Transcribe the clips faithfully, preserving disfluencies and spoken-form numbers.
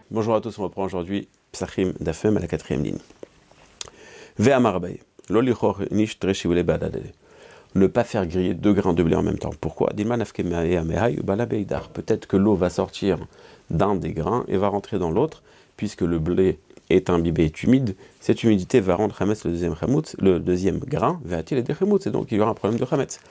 Bonjour à tous, on reprend aujourd'hui Psachim d'Afem à la quatrième ligne. Ve'amar Abaye, lo lichor nish treshivule badadele. Ne pas faire griller deux grains de blé en même temps. Pourquoi? Peut-être que l'eau va sortir d'un des grains et va rentrer dans l'autre, puisque le blé est imbibé, est humide. Cette humidité va rendre Hametz le deuxième chametz, le deuxième grain, va-t-il et des chametz, et donc il y aura un problème de Hametz.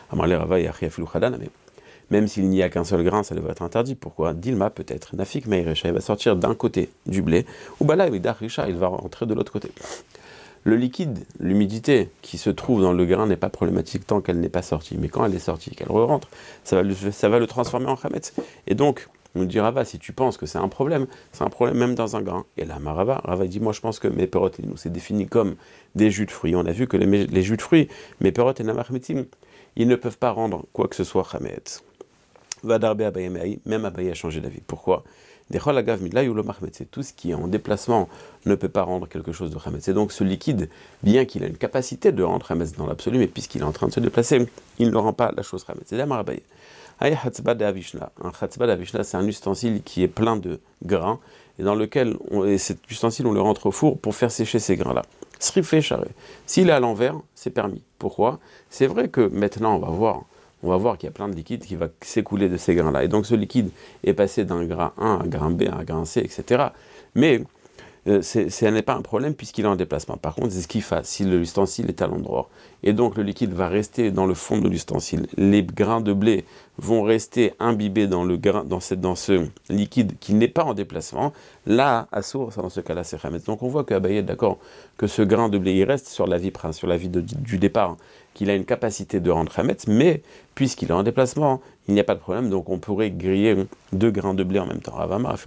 Même s'il n'y a qu'un seul grain, ça devrait être interdit. Pourquoi? Dilma peut-être. Nafik Meïrecha, il va sortir d'un côté du blé, ou Bala Risha, il va rentrer de l'autre côté. Le liquide, l'humidité qui se trouve dans le grain n'est pas problématique tant qu'elle n'est pas sortie. Mais quand elle est sortie, qu'elle re-rentre, ça va le, ça va le transformer en chametz. Et donc, on nous dit Rava, si tu penses que c'est un problème, c'est un problème même dans un grain. Et là, Rava, Rava dit, moi je pense que mes perotes, nous, c'est défini comme des jus de fruits. On a vu que les, les jus de fruits, mes perotes et namachmitim, ils ne peuvent pas rendre quoi que ce soit chametz. Vadarbe Abaye Me'aï, même Abaye a changé d'avis. Pourquoi? C'est tout ce qui est en déplacement ne peut pas rendre quelque chose de chametz. Et donc ce liquide, bien qu'il a une capacité de rendre chametz dans l'absolu, mais puisqu'il est en train de se déplacer, il ne rend pas la chose chametz. C'est d'Amar Abaye. Un chatzba d'avishna, c'est un ustensile qui est plein de grains, et dans lequel, on, et cet ustensile, on le rentre au four pour faire sécher ces grains-là. Srifé charé. S'il est à l'envers, c'est permis. Pourquoi? C'est vrai que maintenant, on va voir, on va voir qu'il y a plein de liquide qui va s'écouler de ces grains-là. Et donc ce liquide est passé d'un grain un à un grain B, à un grain C, et cetera. Mais euh, c'est, ce n'est pas un problème puisqu'il est en déplacement. Par contre, c'est ce qu'il fait si l'ustensile est à l'endroit. Et donc le liquide va rester dans le fond de l'ustensile. Les grains de blé vont rester imbibés dans, le grain, dans, cette, dans ce liquide qui n'est pas en déplacement. Là, à source, dans ce cas-là, c'est chametz. Donc on voit qu'Abaye est d'accord que ce grain de blé, il reste sur la vie, sur la vie de, du départ, qu'il a une capacité de rendre chametz, mais puisqu'il est en déplacement, il n'y a pas de problème, donc on pourrait griller deux grains de blé en même temps.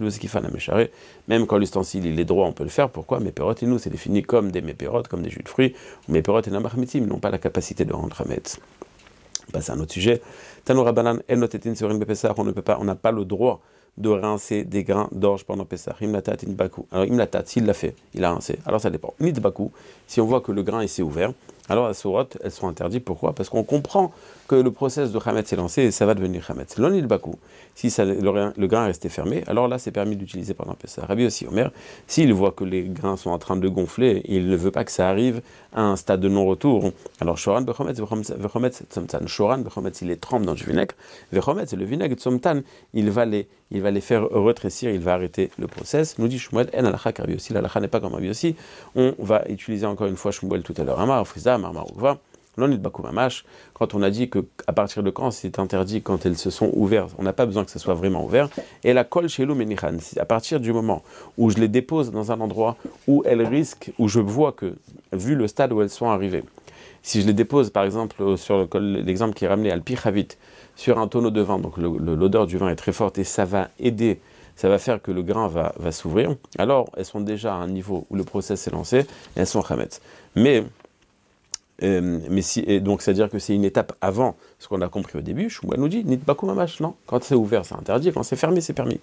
Même quand l'ustensile il est droit, on peut le faire. Pourquoi? Méperotes et nous, c'est défini comme des méperotes, comme des jus de fruits, ou méperotes et namachmitim, ils n'ont pas la capacité de rendre chametz. Bah, c'est un autre sujet. Tanoura banan, el notetin serin bepesach, on ne peut pas, on n'a pas le droit de rincer des grains d'orge pendant Pessah. Imlatat inbaku. Alors imlatat, s'il l'a fait, il a rincé. Alors ça dépend. Nitbaku, si on voit que le grain il s'est ouvert, alors les sourates, elles sont interdites. Pourquoi? Parce qu'on comprend que le process de chametz est lancé et ça va devenir chametz. L'on nitbaku, si ça, le, le grain est resté fermé, alors là c'est permis d'utiliser pendant Pessah. Rabbi aussi, Omer, s'il voit que les grains sont en train de gonfler et il ne veut pas que ça arrive à un stade de non-retour, alors shoran bechometz vechometz tzomtan. Shoran bechometz, il les trempe dans du vinaigre. Vechometz, le vinaigre tzomtan, il va les il va les faire retrécir, il va arrêter le process. Nous dit Shmuel, en alacha Rabbi aussi, l'alacha n'est pas comme Rabbi aussi. On va utiliser encore une fois Shmuel tout à l'heure. Amar, Friza, Amar, Marukva, l'onit bakou mamash. Quand on a dit que à partir de quand c'est interdit, quand elles se sont ouvertes, on n'a pas besoin que ce soit vraiment ouvert. Et la kol shelo menichan, à partir du moment où je les dépose dans un endroit où elles risquent, où je vois que, vu le stade où elles sont arrivées, si je les dépose par exemple sur l'exemple qui est ramené à l'pichavit, sur un tonneau de vin, donc le, le, l'odeur du vin est très forte et ça va aider, ça va faire que le grain va, va s'ouvrir, alors elles sont déjà à un niveau où le process est lancé et elles sont chametz. Mais, euh, mais si, et donc c'est-à-dire que c'est une étape avant ce qu'on a compris au début. Shmuel nous dit, nitbaku mamash, non, quand c'est ouvert c'est interdit, quand c'est fermé c'est permis.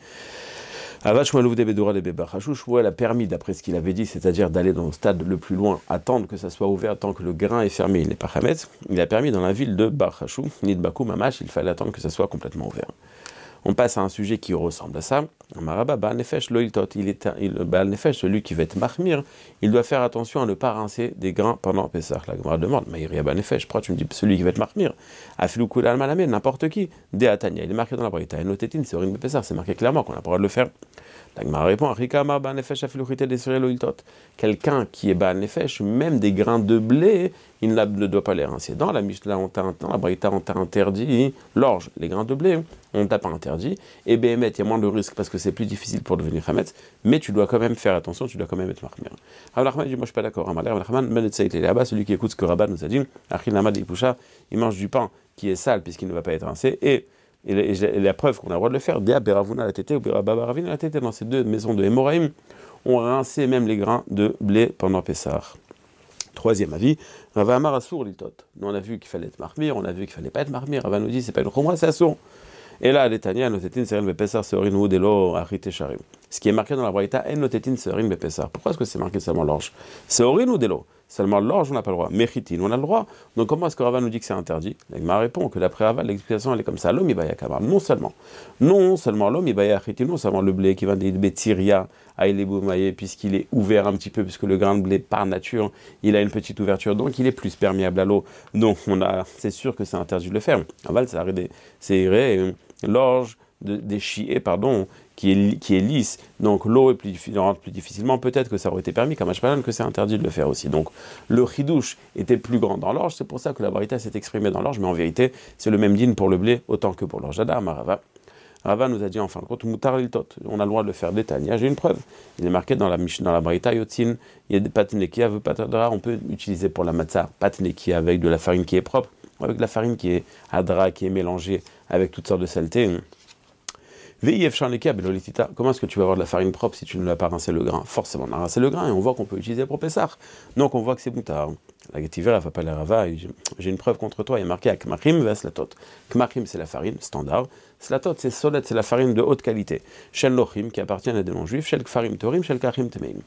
Shmuel a permis, d'après ce qu'il avait dit, c'est-à-dire d'aller dans le stade le plus loin, attendre que ça soit ouvert tant que le grain est fermé, il n'est pas chametz. Il a permis dans la ville de Bar Hashou, Nidbaku Mamash, il fallait attendre que ça soit complètement ouvert. On passe à un sujet qui ressemble à ça. Maraba, Baal Nefesh, Loiltot, il est Baal Nefesh, celui qui va être mahmir, il doit faire attention à ne pas rincer des grains pendant Pessah. La Gemara demande, Maïria Baal Nefesh, pourquoi tu me dis celui qui va être mahmir? Afilou Kula Malamé, n'importe qui, De Atania, il est marqué dans la Braïta, et Notetin, c'est Orin Pessah, c'est marqué clairement qu'on n'a pas le droit de le faire. La Gemara répond, Rika Amar Baal Nefesh, Afilou Chité Desiré Loiltot. Quelqu'un qui est Baal Nefesh, même des grains de blé, il ne doit pas les rincer. Dans la Mishnah, on t'a, dans la Braïta, on t'a interdit l'orge, les grains de blé, on ne t'a pas interdit. Et Béhémet, il y a moins de risques parce que c'est plus difficile pour devenir chametz, mais tu dois quand même faire attention, tu dois quand même être marmir. Rav Nachman dit, moi je suis pas d'accord. Là-bas, celui qui écoute ce que Rabat nous a dit, Achil Namad Ipusha, il mange du pain qui est sale puisqu'il ne va pas être rincé, et, et, et, et la preuve qu'on a le droit de le faire, Dia Beravuna la tété ou Berababaravina la tété, dans ces deux maisons de Hémoraïm, on rincé même les grains de blé pendant Pessah. Troisième avis, Rava Amar Assour Litot. Nous on a vu qu'il fallait être marmir, on a vu qu'il fallait pas être marmir. Rava nous dit c'est pas une chumra, c'est assour. Et là, l'Etania, notetin serin bepesar seorin ou delo achite sharim. Ce qui est marqué dans la Braïta, en notetin serin bepesar. Pourquoi est-ce que c'est marqué seulement l'orge? Seorin ou delo. Seulement l'orge, on n'a pas le droit. Mechitin, on a le droit. Donc comment est-ce que Rava nous dit que c'est interdit? L'Agma répond que d'après Rava, l'explication elle est comme ça. L'homme ibaya kamar. Non seulement, non seulement l'homme ibaya chitin, non seulement le blé qui va des bétiria, aïleboumaye, puisqu'il est ouvert un petit peu, puisque le grain de blé par nature, il a une petite ouverture, donc il est plus perméable à l'eau. Donc on a, c'est sûr que c'est interdit de le faire. Aval, c'est l'orge de, des chiés, pardon, qui est, qui est lisse, donc l'eau est plus, rentre plus difficilement, peut-être que ça aurait été permis, comme Ashpalan, que c'est interdit de le faire aussi. Donc le chidouche était plus grand dans l'orge, c'est pour ça que la barita s'est exprimée dans l'orge, mais en vérité, c'est le même din pour le blé, autant que pour l'orge. Adar Marava. Rava nous a dit en fin de compte, Moutar Liltot, on a le droit de le faire détailler. J'ai une preuve, il est marqué dans la dans la barita Yotzin, il y a des patnekia, on peut utiliser pour la matzah, patnekia avec de la farine qui est propre, avec de la farine qui est adra, qui est mélangée avec toutes sortes de saletés. Comment est-ce que tu vas avoir de la farine propre si tu ne l'as pas rincé le grain? Forcément, on a rincé le grain et on voit qu'on peut utiliser pour Pessah. Donc on voit que c'est moutard. La Getiver, elle va pas la Rava, j'ai une preuve contre toi, il est marqué à Kmachim ve Slatot. Kmachim, c'est la farine standard. Slatot, c'est solet, c'est la farine de haute qualité. Shel Lochim, qui appartient à des non-juifs. Shel Kfarim Torim, Shel Kachim Temeim.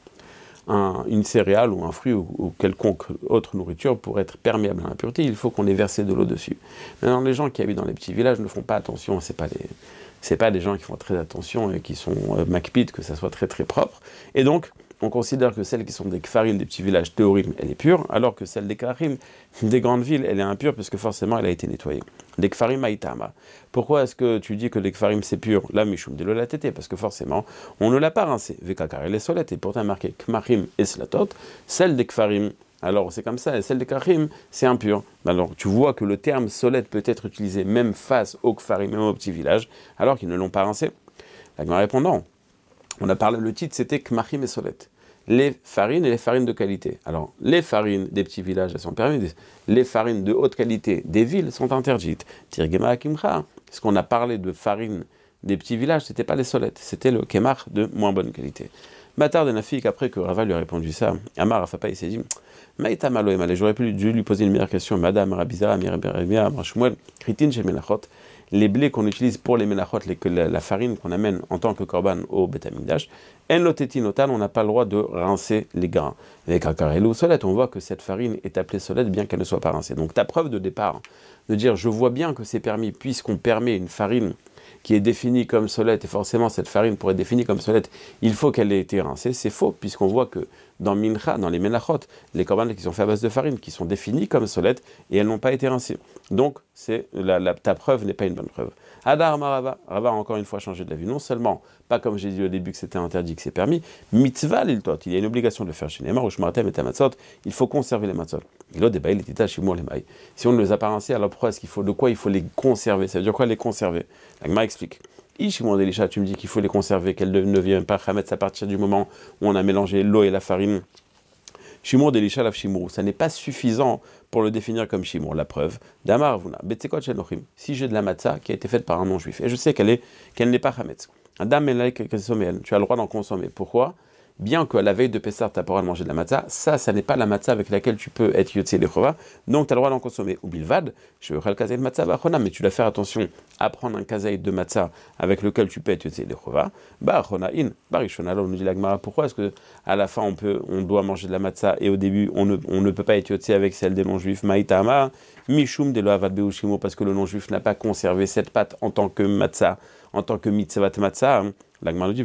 Un, une céréale ou un fruit ou, ou quelconque autre nourriture, pour être perméable à l'impureté, il faut qu'on ait versé de l'eau dessus. Maintenant, les gens qui habitent dans les petits villages ne font pas attention, c'est pas les... c'est pas des gens qui font très attention et qui sont euh, makpid, que ça soit très très propre. Et donc, on considère que celles qui sont des kfarim, des petits villages théorim, elle est pure, alors que celle des kfarim, des grandes villes, elle est impure, parce que forcément, elle a été nettoyée. Des kfarim aïtama. Pourquoi est-ce que tu dis que les kfarim c'est pur? La mishum de la tété, parce que forcément, on ne l'a pas rincé. Vekakar et les solettes, et pourtant marqué kmachim et slatot, celle des kfarim. Alors c'est comme ça, et celle des kachim, c'est impur. Alors tu vois que le terme solette peut être utilisé même face aux kfarim, même aux petits villages, alors qu'ils ne l'ont pas rincé. La répondant, on a parlé, le titre c'était kmachim et solette. Les farines et les farines de qualité. Alors les farines des petits villages, elles sont permises. Les farines de haute qualité des villes sont interdites. Tirgema akimcha. Ce qu'on a parlé de farine des petits villages, c'était pas les solettes, c'était le kemach de moins bonne qualité. Bâtard de Nafik, après que Rava lui a répondu ça, Amar Rafapa, il s'est dit, Maïta malo emale, j'aurais pu dû lui poser une meilleure question. Madame Rabiza, Mirabia, Amrashmuel, Kritin chez Menachot, les blés qu'on utilise pour les Menachot, les, la, la farine qu'on amène en tant que korban au Betamikdash, en loteti notan, on n'a pas le droit de rincer les grains. Avec Akarelu solette, on voit que cette farine est appelée solette bien qu'elle ne soit pas rincée. Donc ta preuve de départ, de dire je vois bien que c'est permis, puisqu'on permet une farine qui est définie comme solette, et forcément cette farine pour être définie comme solette, il faut qu'elle ait été rincée, c'est faux, puisqu'on voit que dans Mincha, dans les Menachot, les korbanos qui sont faits à base de farine, qui sont définis comme solette, et elles n'ont pas été rincées. Donc, c'est la, la, ta preuve n'est pas une bonne preuve. Adar Marava, Rava a encore une fois changé de l'avis. Non seulement, pas comme j'ai dit au début que c'était interdit, que c'est permis, mitzvah l'iltot, il y a une obligation de le faire chez les Neymar, ou shmartem et tamatzot, il faut conserver les matzot. Il a des bails, les tita, shimour les mailles. Si on ne les a pas rincés, alors pourquoi est-ce qu'il faut, de quoi il faut les conserver? Ça veut dire quoi les conserver? L'Agma explique. Ishimon Delisha, tu me dis qu'il faut les conserver, qu'elles ne deviennent pas chametz à partir du moment où on a mélangé l'eau et la farine. Shimour Delisha laf shimour, ça n'est pas suffisant pour le définir comme shimour. La preuve, Damar Vuna, Betsekot Shenochim, si j'ai de la matzah qui a été faite par un non-juif, et je sais qu'elle est, qu'elle n'est pas chametz. Adam Melek Kesomel, tu as le droit d'en consommer. Pourquoi? Bien qu'à la veille de Pessah, tu n'as pas le droit de manger de la matzah, ça, ça n'est pas la matzah avec laquelle tu peux être yotze lechova, donc tu as le droit d'en consommer. Ou bilvad, je veux le kazaï de matzah, bachona, mais tu dois faire attention à prendre un kazaï de matzah avec lequel tu peux être yotze lechova, bachona in, barishona, là on nous dit l'agmara, pourquoi est-ce que à la fin on peut, on doit manger de la matzah et au début on ne, on ne peut pas être yotze avec celle des non-juifs, maïtama, mishum de loavad beushimo, parce que le non-juif n'a pas conservé cette pâte en tant que matzah, en tant que mitzvat matzah. L'Agma nous dit,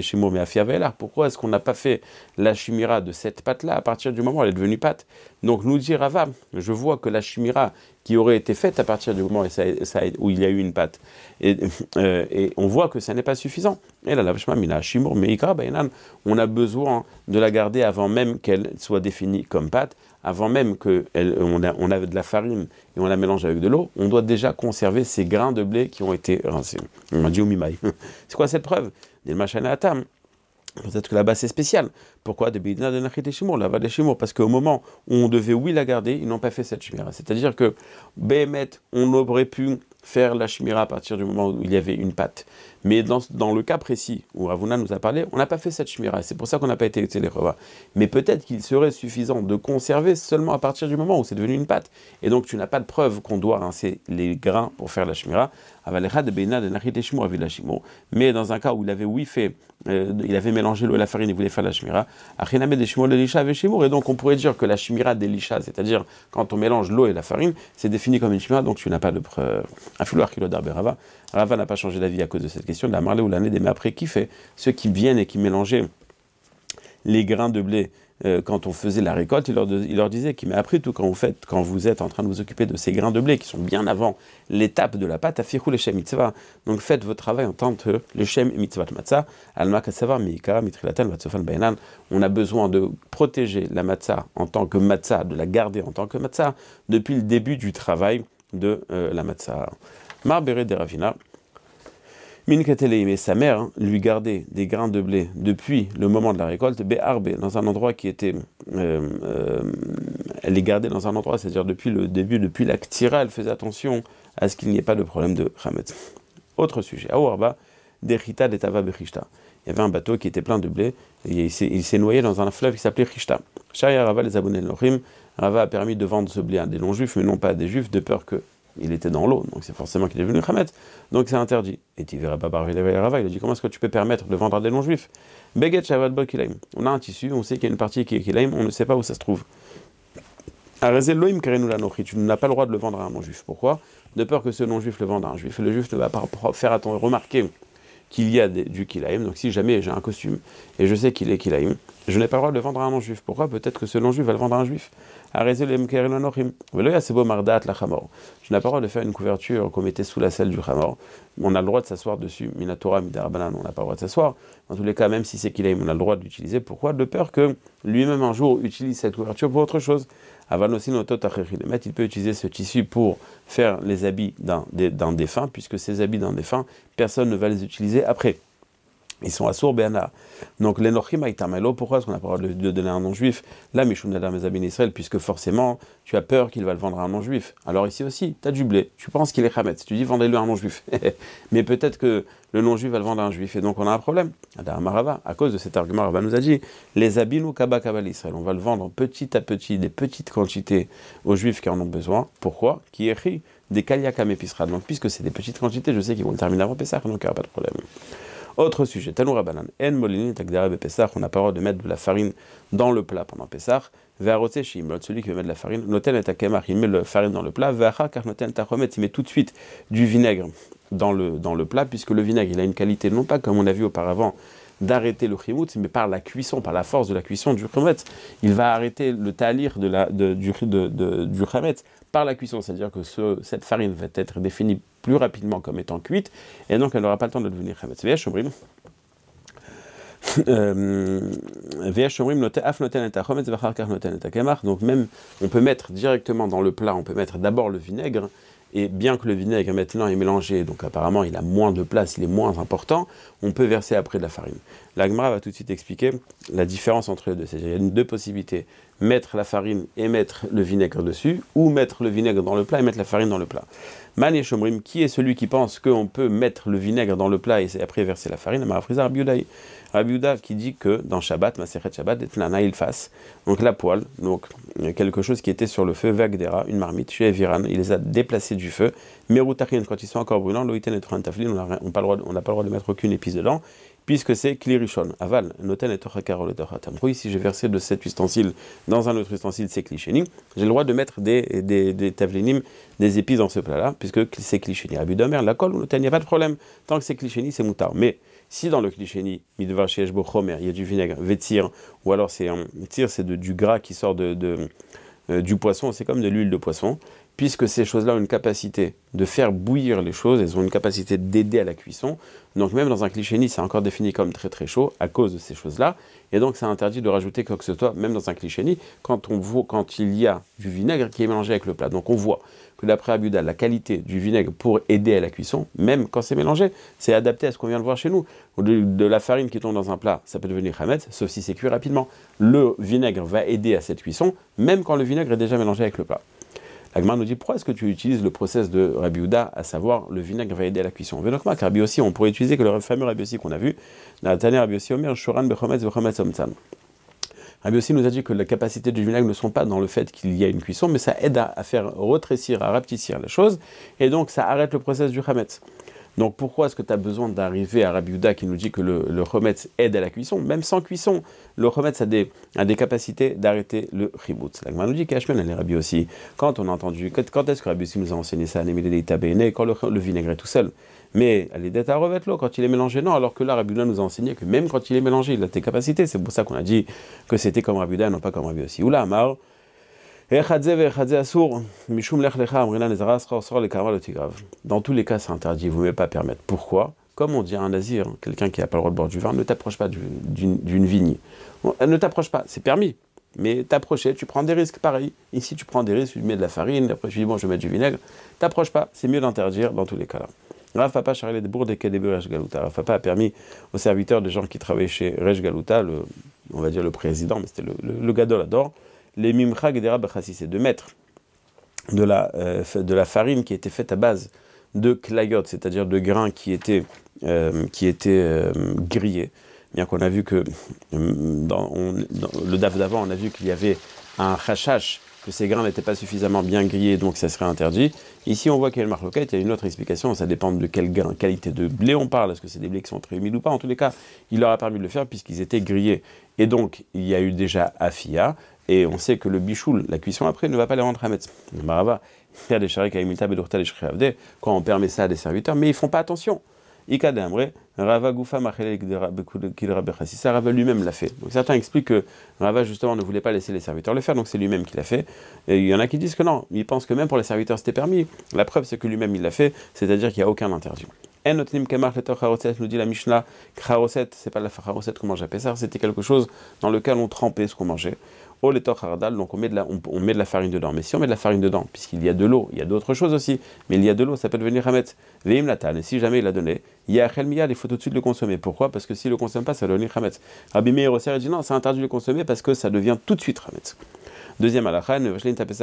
mais pourquoi est-ce qu'on n'a pas fait la chimira de cette pâte-là à partir du moment où elle est devenue pâte? Donc nous dit Rava, je vois que la chimira qui aurait été faite à partir du moment où, ça, ça, où il y a eu une pâte, et, euh, et on voit que ça n'est pas suffisant. Et là, on a besoin de la garder avant même qu'elle soit définie comme pâte, avant même qu'on a, on a de la farine et on la mélange avec de l'eau, on doit déjà conserver ces grains de blé qui ont été rincés. On a dit au mimaï. C'est quoi cette preuve? Des machines à tam. Peut-être que là-bas c'est spécial. Pourquoi? De bidna de nachit et shimour, là-bas des shimour. Parce qu'au moment où on devait, oui, la garder, ils n'ont pas fait cette chimira. C'est-à-dire que, béhémet, on aurait pu faire la chimira à partir du moment où il y avait une pâte. Mais dans, dans le cas précis où Ravuna nous a parlé, on n'a pas fait cette chimira. C'est pour ça qu'on n'a pas été les revas. Mais peut-être qu'il serait suffisant de conserver seulement à partir du moment où c'est devenu une pâte. Et donc tu n'as pas de preuve qu'on doit rincer les grains pour faire la chimira. Mais dans un cas où il avait oui fait, euh, il avait mélangé l'eau et la farine, il voulait faire la shmira, et donc on pourrait dire que la shmira d'Elisha, c'est-à-dire quand on mélange l'eau et la farine, c'est défini comme une shmira, donc tu n'as pas de preuve. Rava Rava n'a pas changé d'avis à cause de cette question. De la marlée ou l'année des mais après, qui fait ceux qui viennent et qui mélangeaient les grains de blé euh, quand on faisait la récolte, il leur, de, il leur disait qu'il mais après tout quand vous faites, quand vous êtes en train de vous occuper de ces grains de blé qui sont bien avant l'étape de la pâte, afirou leshem mitzvah. Donc faites votre travail en tant que leshem mitzvah matzah, alma kasavar meika mitrilatan vatsofan bainan. On a besoin de protéger la matzah en tant que matzah, de la garder en tant que matzah depuis le début du travail de euh, la matzah. Marberet de Ravina. Mais sa mère hein, lui gardait des grains de blé depuis le moment de la récolte, Béarbe, dans un endroit qui était. Euh, euh, elle les gardait dans un endroit, c'est-à-dire depuis le début, depuis la ktira, elle faisait attention à ce qu'il n'y ait pas de problème de chametz. Autre sujet, Aouarba, Derita de Tava Bechishta. Il y avait un bateau qui était plein de blé, et il s'est, il s'est noyé dans un fleuve qui s'appelait Chishta. Shaya Rava les abonnés Nochim, Rava a permis de vendre ce blé à des non-juifs, mais non pas à des juifs, de peur que. Il était dans l'eau, donc c'est forcément qu'il est devenu Khamet, donc c'est interdit. Et tu verras pas par Rava, il a dit comment est-ce que tu peux permettre de vendre à des non-juifs? Beget Shavad Bol Kilaim. On a un tissu, on sait qu'il y a une partie qui est Kilaim, on ne sait pas où ça se trouve. Arezel Loim Karenu la Nochi, tu n'as pas le droit de le vendre à un non-juif. Pourquoi? De peur que ce non-juif le vende à un juif. Et le juif ne va pas faire attendre, remarquer qu'il y a des, du Kilaim. Donc si jamais j'ai un costume et je sais qu'il est Kilaim, je n'ai pas le droit de le vendre à un non-juif. Pourquoi? Peut-être que ce non-juif va le vendre à un juif. Je n'ai pas le droit de faire une couverture qu'on mettait sous la selle du Hamor. On a le droit de s'asseoir dessus. Minatora, Midarabanan, on n'a pas le droit de s'asseoir. En tous les cas, même si c'est Kilaim, on a le droit de l'utiliser. Pourquoi? De peur que lui-même un jour utilise cette couverture pour autre chose. Il peut utiliser ce tissu pour faire les habits d'un, d'un défunt, puisque ces habits d'un défunt, personne ne va les utiliser après. Ils sont assourds, béana. Donc, les Nochim Aïtamelo, pourquoi est-ce qu'on n'a pas le droit de le donner à un non-juif? Là, Mishum Nadar Mezabin Israël, puisque forcément, tu as peur qu'il va le vendre à un non-juif. Alors ici aussi, tu as du blé, tu penses qu'il est Khametz, tu dis vendez-le à un non-juif. Mais peut-être que le non-juif va le vendre à un juif, et donc on a un problème. À cause de cet argument, Rava nous a dit les Abinu Kaba Kabal Israël, on va le vendre petit à petit, des petites quantités aux juifs qui en ont besoin. Pourquoi? Qui écrit des Kaliakam Episra. Donc, puisque c'est des petites quantités, je sais qu'ils vont le terminer avant Pessah, donc il n'y aura pas de problème. Autre sujet, Tanou Rabanan, En Molini Takdara be Pessah, on n'a pas le droit de mettre de la farine dans le plat pendant Pessah. Ve'arotse shimlot, celui qui veut mettre de la farine, noten et takemar, il met la farine dans le plat. Ve'achar kar noten tachomet, il met tout de suite du vinaigre dans le, dans le plat, puisque le vinaigre, il a une qualité, non pas comme on a vu auparavant, d'arrêter le chimout, mais par la cuisson, par la force de la cuisson du chametz. Il va arrêter le talir de la, de, du, de, de, du chametz par la cuisson, c'est-à-dire que ce, cette farine va être définie plus rapidement comme étant cuite, et donc elle n'aura pas le temps de devenir chametz. Ve'esh omrim, ve'esh omrim note af noten et chametz v'achar kar noten et kemar. Donc même, on peut mettre directement dans le plat, on peut mettre d'abord le vinaigre. Et bien que le vinaigre maintenant est mélangé, donc apparemment il a moins de place, il est moins important, on peut verser après de la farine. La Gemara va tout de suite expliquer la différence entre les deux. C'est-à-dire qu'il y a deux possibilités, mettre la farine et mettre le vinaigre dessus, ou mettre le vinaigre dans le plat et mettre la farine dans le plat. Man et Shomrim, qui est celui qui pense qu'on peut mettre le vinaigre dans le plat et après verser la farine? Marafriza Rabbi Yehuda. Rabbi Yehuda qui dit que dans Shabbat, Masechet Shabbat, Etnana il fasse, donc la poêle, donc quelque chose qui était sur le feu, Vagdera, une marmite, chez Eviran, il les a déplacés du feu, Merutachin, quand ils sont encore brûlants, Loïten et Taflin, on n'a pas le droit de mettre aucune épice dedans, puisque c'est Klirishon, Aval, Noten et Torchakar, le Torchatam. Oui, si j'ai versé de cet ustensile dans un autre ustensile, c'est Klisheni, j'ai le droit de mettre des, des, des Tavlinim, des épices dans ce plat-là, puisque c'est Klisheni. Rabbi Domer, la colle ou Noten, il n'y a pas de problème. Tant que c'est Klisheni, c'est Moutar. Mais si dans le Klisheni, Midvar Sheesh Bo Chomer, il y a du vinaigre, Vetzir, ou alors c'est un tir, c'est de, du gras qui sort de, de, euh, du poisson, c'est comme de l'huile de poisson, puisque ces choses-là ont une capacité de faire bouillir les choses, elles ont une capacité d'aider à la cuisson. Donc même dans un Klisheni, c'est encore défini comme très très chaud à cause de ces choses-là. Et donc c'est interdit de rajouter quoi que ce soit, même dans un Klisheni, quand, on voit, quand il y a du vinaigre qui est mélangé avec le plat. Donc on voit que d'après Rabbi Yehuda, la qualité du vinaigre pour aider à la cuisson, même quand c'est mélangé, c'est adapté à ce qu'on vient de voir chez nous. De, de la farine qui tombe dans un plat, ça peut devenir chametz, sauf si c'est cuit rapidement. Le vinaigre va aider à cette cuisson, même quand le vinaigre est déjà mélangé avec le plat. La Gemara nous dit pourquoi est-ce que tu utilises le process de Rabbi Yehuda, à savoir le vinaigre va aider à la cuisson. Venokma, car Rabbi Yossi, on pourrait utiliser que le fameux Rabbi Yossi qu'on a vu, la Tane Rabbi Yossi Omer, Shoran bechometz bechometz omtzan. Rabbi aussi nous a dit que la capacité du vinaigre ne sont pas dans le fait qu'il y a une cuisson, mais ça aide à, à faire retrécir, à rapetissir la chose, et donc ça arrête le processus du chametz. Donc pourquoi est-ce que tu as besoin d'arriver à Rabbi Yehuda qui nous dit que le, le chametz aide à la cuisson? Même sans cuisson, le chametz a des, a des capacités d'arrêter le chiboutz. La Gemara nous dit qu'Hashman, elle est Rabbi aussi. Quand on a entendu, quand, quand est-ce que Rabbi aussi nous a enseigné ça? Quand le, le vinaigre est tout seul. Mais elle est d'être à revêt l'eau quand il est mélangé, non, alors que là, Rabbi Yehuda nous a enseigné que même quand il est mélangé, il a des capacités. C'est pour ça qu'on a dit que c'était comme Rabbi Yehuda et non pas comme Rabbi aussi. Oula, Amar. Dans tous les cas, c'est interdit, vous ne pouvez pas permettre. Pourquoi? Comme on dit à un nazir, quelqu'un qui n'a pas le droit de boire du vin, ne t'approche pas d'une, d'une vigne. Bon, ne t'approche pas, c'est permis. Mais t'approcher, tu prends des risques, pareil. Ici, tu prends des risques, tu mets de la farine, après tu dis, bon, je vais mettre du vinaigre. T'approches pas, c'est mieux d'interdire dans tous les cas-là. Rav Papa Charlie de Bourg des Kedebe Rej Galuta. Rav Papa a permis aux serviteurs des gens qui travaillaient chez Rej Galuta, le, on va dire le président, mais c'était le, le, le Gadol Ador, les Mimcha Gedera Bachassi, c'est de mettre de la, euh, de la farine qui était faite à base de klayot, c'est-à-dire de grains qui étaient, euh, qui étaient euh, grillés. Bien qu'on a vu que, dans, on, dans le daf d'avant, on a vu qu'il y avait un chachash, que ces grains n'étaient pas suffisamment bien grillés, donc ça serait interdit. Ici, on voit qu'il y a une marloquette, il y a une autre explication, ça dépend de quelle grain, qualité de blé on parle, est-ce que c'est des blés qui sont très humides ou pas. En tous les cas, il leur a permis de le faire puisqu'ils étaient grillés. Et donc, il y a eu déjà afia, et on sait que le bichoul, la cuisson après, ne va pas les rendre hametz. Marava, il y a des charriques à imita bedurta les shriavde, quand on permet ça à des serviteurs, mais ils font pas attention. Ikadamre, Rava Goufa Machele ça Rava lui-même l'a fait. Donc certains expliquent que Rava justement ne voulait pas laisser les serviteurs le faire, donc c'est lui-même qui l'a fait. Et il y en a qui disent que non, ils pensent que même pour les serviteurs c'était permis. La preuve c'est que lui-même il l'a fait, c'est-à-dire qu'il n'y a aucun interdit. En otnim kemar letor charoset, nous dit la Mishnah, charoset, c'est pas la charoset qu'on mangeait à Pessah, c'était quelque chose dans lequel on trempait ce qu'on mangeait. Oh les hardal, donc on met, de la, on, on met de la farine dedans. Mais si on met de la farine dedans, puisqu'il y a de l'eau, il y a d'autres choses aussi, mais il y a de l'eau, ça peut devenir hametz. Veim latan, et si jamais il l'a donné, il y a achel miyad, il faut tout de suite le consommer. Pourquoi? Parce que s'il ne le consomme pas, ça va devenir hametz. Rabbi Meir aussi dit non, c'est interdit de le consommer parce que ça devient tout de suite hametz. Deuxième halakha, on n'a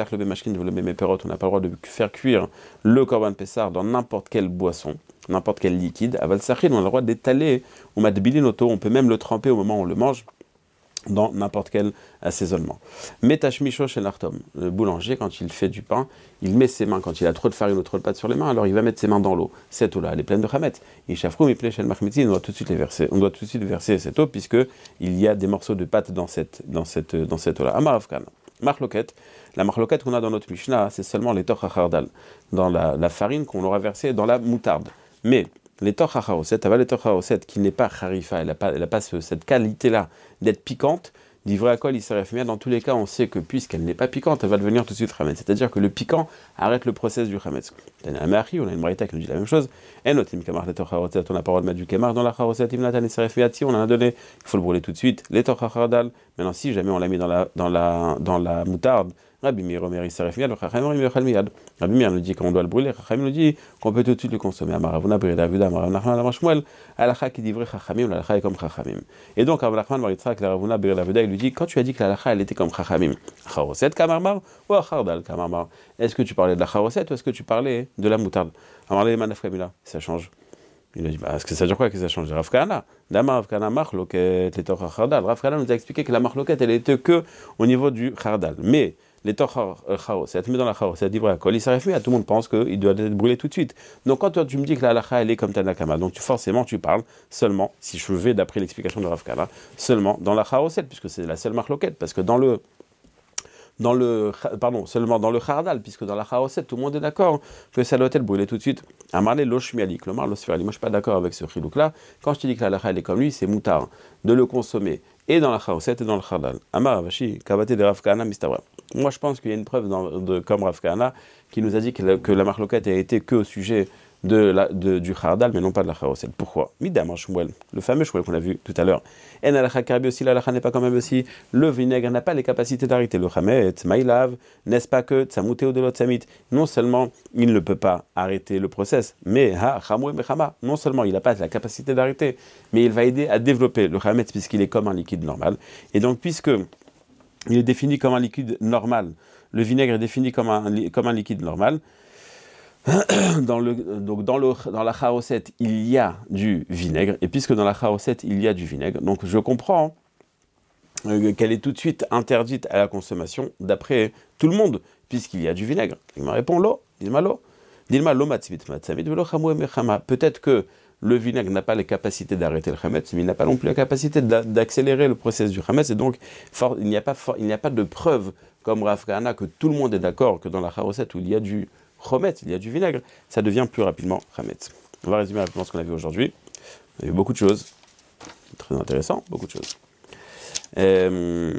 pas le droit de faire cuire le korban pessar dans n'importe quelle boisson, n'importe quel liquide. Aval sachid, on a le droit d'étaler, ou matbilin auto, on peut même le tremper au moment où on le mange, dans n'importe quel assaisonnement. Metashmisho chez l'artom, le boulanger, quand il fait du pain, il met ses mains, quand il a trop de farine ou trop de pâte sur les mains, alors il va mettre ses mains dans l'eau. Cette eau-là, elle est pleine de chametz. Il chafrou, il plaît chez le machmitzi, on doit tout de suite les verser. On doit tout de suite verser cette eau, puisque il y a des morceaux de pâte dans cette, dans cette, dans cette eau-là. Amaravkan. Marloquette. La marloquette qu'on a dans notre Mishnah, c'est seulement les toch hachardal, dans la, la farine qu'on aura versée dans la moutarde. Mais les toch hacharoset, les toch hacharoset qui n'est pas harifa, elle n'a pas, elle a pas ce, cette qualité-là d'être piquante, d'ivrei à kol il s'arrête bien. Dans tous les cas, on sait que puisqu'elle n'est pas piquante, elle va devenir tout de suite chametz. C'est-à-dire que le piquant arrête le process du chametz. On a une braïta qui nous dit la même chose. Et notre imkamar les toch hacharoset, on n'a pas le droit de mettre du kemar dans la charoset, imnatan il s'arrête bien. Si on en a donné, il faut le brûler tout de suite. Les toch hachardal. Maintenant, si jamais on l'a mis dans la, dans la, dans la moutarde, Rabbi Meir Omer Yisaref Miyad, Chachamim Omer Yochal Miyad. Rabbi Meir nous dit qu'on doit le brûler, Chachamim nous dit qu'on peut tout de suite le consommer. Amaravuna Breda Avuda, Amarav Nachman Amar Shmuel, Alakha qui dit vrai Chachamim, l'Alakha est comme Chachamim. Et donc, Rav Nachman Bar Yitzhak, la Ravuna Breda Avuda, il lui dit, quand tu as dit que l'Alakha elle était comme Chachamim, Charoset Kamarmar ou Achardal Kamarmar, est-ce que tu parlais de la Charoset ou est-ce que tu parlais de la moutarde? Amarle Manaf Kamila, ça change. Il a dit, bah, est-ce que ça veut dire quoi que ça change? Rav Kahana, Dama Rav Kahana Marloket, les Toch Chardal. Rav Kahana nous a expliqué que la Marloket, elle était que au niveau du Chardal. Mais les Toch Charoset, mais dans la Charoset, dit vrai, quand il s'arrête à tout le monde pense qu'il doit être brûlé tout de suite. Donc quand toi, tu me dis que la halakha, elle est comme Tanakama, donc tu, forcément tu parles seulement, si je vais d'après l'explication de Rav Kahana, seulement dans la Charoset, puisque c'est la seule Marloket, parce que dans le Dans le, pardon, seulement dans le Chardal, puisque dans la Chaoset, tout le monde est d'accord que ça doit être brûlé tout de suite. Amarle l'oshmialik, le mar l'osfirali. Moi, je ne suis pas d'accord avec ce chilouk-là. Quand je te dis que la halakha, elle est comme lui, c'est moutard de le consommer et dans la Chaoset et dans le Chardal. Amar Avashi, Kavate de Rav Kahana, Mistabra. Moi, je pense qu'il y a une preuve dans, de, comme Rav Kahana qui nous a dit que la, que la marloquette a été que au sujet de la, de, du Chardal, mais non pas de la Chaoset. Pourquoi? Midam Shmuel, le fameux Shmuel qu'on a vu tout à l'heure. En alakha karbi aussi, la halakha n'est pas quand même aussi. Le vinaigre n'a pas les capacités d'arrêter le chametz, maïlav, n'est-ce pas que tsamouté de l'otsamit. Non seulement il ne peut pas arrêter le process, mais ha chamou mechama. Non seulement il n'a pas la capacité d'arrêter, mais il va aider à développer le chametz puisqu'il est comme un liquide normal. Et donc puisque il est défini comme un liquide normal, le vinaigre est défini comme un, comme un liquide normal. Dans, le, donc dans, le, dans la chaoset, il y a du vinaigre, et puisque dans la chaoset, il y a du vinaigre, donc je comprends euh, qu'elle est tout de suite interdite à la consommation d'après tout le monde, puisqu'il y a du vinaigre. Il me répond lo, dilma lo. Dilma lo matzvit matzavit velo chamou mechama. Peut-être que le vinaigre n'a pas les capacités d'arrêter le chametz, mais il n'a pas non plus la capacité d'accélérer le processus du chametz, et donc for, il n'y a, a pas de preuve, comme Rav Kahana, que tout le monde est d'accord que dans la charosette où il y a du chametz, il y a du vinaigre, ça devient plus rapidement chametz. On va résumer rapidement ce qu'on a vu aujourd'hui. Il y a eu beaucoup de choses, très intéressant, beaucoup de choses. Euh,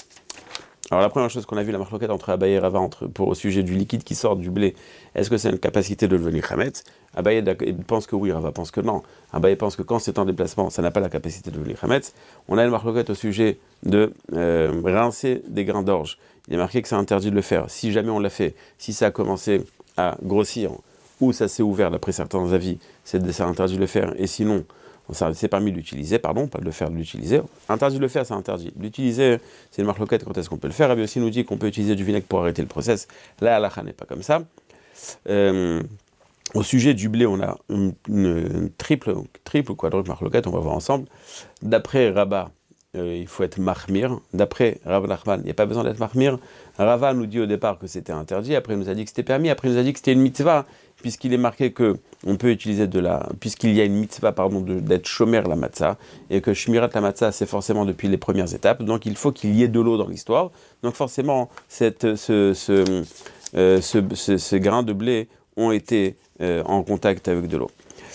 alors la première chose qu'on a vu, la marloquette entre Abaye et Rava entre, pour, au sujet du liquide qui sort du blé, est-ce que c'est une capacité de devenir chametz? Abaye pense que oui, Rava pense que non. Abaye pense que quand c'est en déplacement, ça n'a pas la capacité de devenir chametz. On a une marloquette au sujet de euh, rincer des grains d'orge. Il est marqué que c'est interdit de le faire. Si jamais on l'a fait, si ça a commencé à grossir ou ça s'est ouvert d'après certains avis, c'est interdit de le faire. Et sinon, c'est permis de l'utiliser, pardon, pas de le faire, de l'utiliser. Interdit de le faire, c'est interdit. L'utiliser, c'est une marloquette, quand est-ce qu'on peut le faire? Rabbi aussi nous dit qu'on peut utiliser du vinaigre pour arrêter le process. Là, halakha n'est pas comme ça. Euh, au sujet du blé, on a une, une, une triple, triple ou quadruple marloquette, on va voir ensemble. D'après Rabat, euh, il faut être mahmir. D'après Rav Nachman, il n'y a pas besoin d'être mahmir. Rava nous dit au départ que c'était interdit, après il nous a dit que c'était permis, après il nous a dit que c'était une mitzvah, puisqu'il est marqué que on peut utiliser de la, puisqu'il y a une mitzvah, pardon, d'être shomer la matzah, et que shmirat la matzah, c'est forcément depuis les premières étapes, donc il faut qu'il y ait de l'eau dans l'histoire, donc forcément, cette, ce, ce, euh, ce, ce, ce grain de blé ont été euh, en contact avec de l'eau.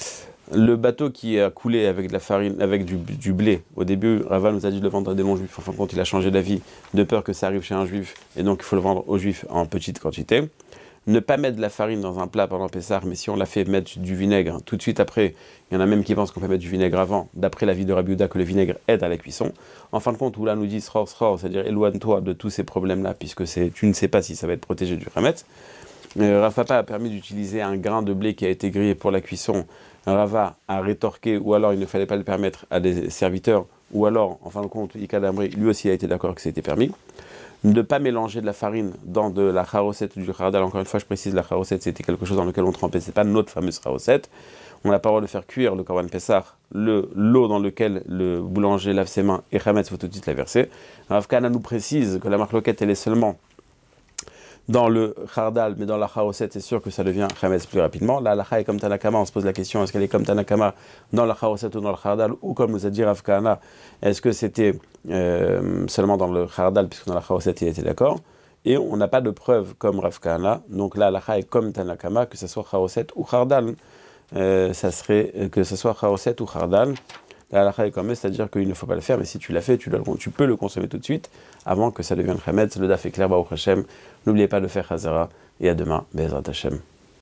Le bateau qui a coulé avec de la farine, avec du, du blé, au début, Rava nous a dit de le vendre à des non-juifs. En fin de compte, il a changé d'avis, de peur que ça arrive chez un juif, et donc il faut le vendre aux juifs en petite quantité. Ne pas mettre de la farine dans un plat pendant Pessah, mais si on l'a fait mettre du vinaigre tout de suite après, il y en a même qui pensent qu'on peut mettre du vinaigre avant, d'après l'avis de Rabbi Yehuda, que le vinaigre aide à la cuisson. En fin de compte, où là nous dit sror sror, c'est-à-dire éloigne-toi de tous ces problèmes-là, puisque tu ne sais pas si ça va être protégé du chametz. Euh, Rav Papa a permis d'utiliser un grain de blé qui a été grillé pour la cuisson. Rava a rétorqué, ou alors il ne fallait pas le permettre à des serviteurs, ou alors, en fin de compte, Ika Damri, lui aussi a été d'accord que c'était permis. Ne pas mélanger de la farine dans de la charosette ou du khardal. Encore une fois, je précise, la charosette, c'était quelque chose dans lequel on trempait, c'est pas notre fameuse charosette. On a le droit de faire cuire le korban Pessah, l'eau dans laquelle le boulanger lave ses mains, et Chametz, il faut tout de suite la verser. Rav Kahana nous précise que la marloquette, elle est seulement dans le khardal, mais dans la charosette, c'est sûr que ça devient chametz plus rapidement. La halakha est comme Tanakama, on se pose la question, est-ce qu'elle est comme Tanakama dans la charosette ou dans le khardal, ou comme nous a dit Rav Kahana, est-ce que c'était euh, seulement dans le khardal, puisque dans la charosette il était d'accord, et on n'a pas de preuve comme Rav Kahana, donc la halakha est comme Tanakama, que ce soit charosette ou khardal, euh, ça serait que ce soit charosette ou khardal. La halakha est comme c'est-à-dire qu'il ne faut pas le faire, mais si tu l'as fait, tu, dois, tu peux le consommer tout de suite, avant que ça devienne chametz. Le daf est clair, Baruch Hashem. N'oubliez pas de faire Hazara, et à demain, Be'ezrat Hashem.